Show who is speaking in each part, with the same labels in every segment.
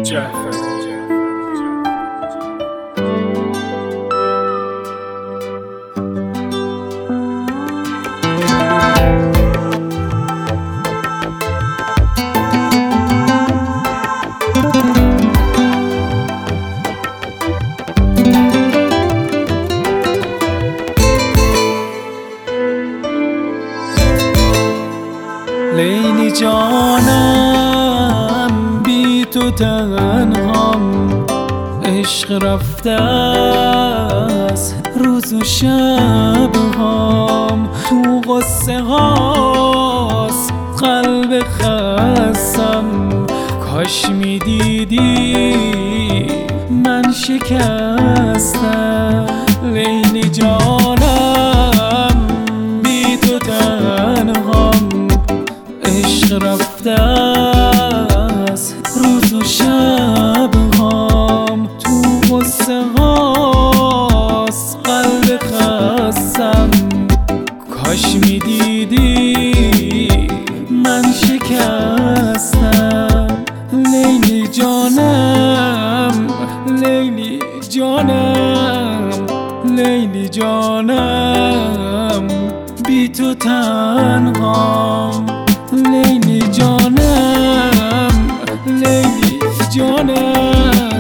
Speaker 1: لیلی جانم بی تو تنهام، عشق رفته از روز و شب هام، تو غصه هاست قلب خستم، کاش میدیدی من شکستم. لیلی جانم بی تو تنهام، عشق رفته از روز و شب هام، تو غصه هاست قلب خستم، کاش میدیدی من شکستم. لیلی جانم، لیلی جانم، لیلی جانم بی تو تنهام، لیلی جانم، لیلی جانم.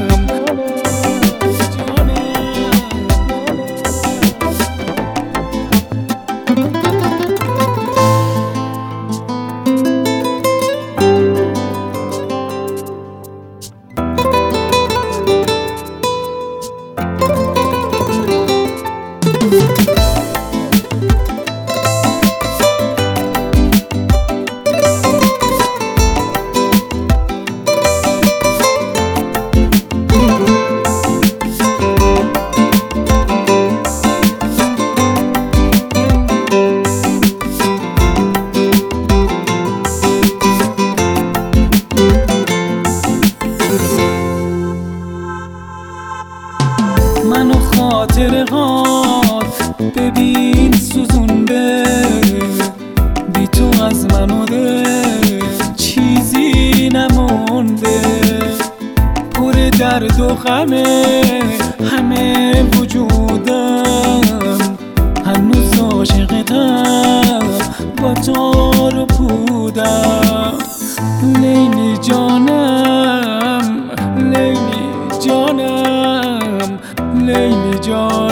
Speaker 1: منو خاطرهات ببین سوزونده، بی تو از منو دل چیزی نمونده، پر درد و غمه همه وجودم، هنوز عاشقتم با تار و پودم. لیلی جانم، لیلی جانم، لیلی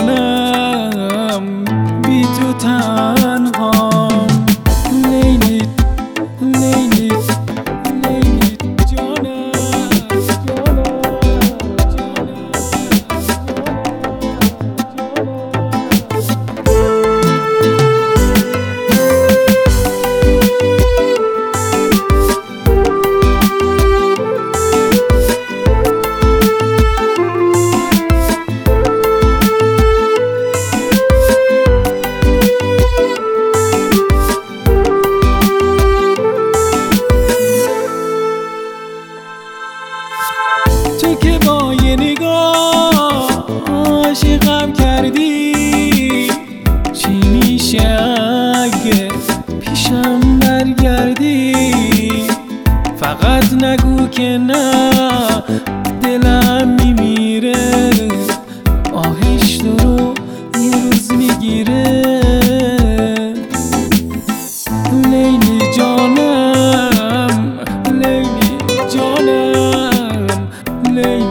Speaker 1: جانم بی تو تنهام، لیلی لیلی لیلی جانم، تو که با یه نگاه عاشقم کردی، چی میشه اگه پیشم برگردی؟ فقط نگو که نه، دلم میمیره، آهش تو رو یه روز میگیره. لیلی جانم، لیلی جانم، لیلی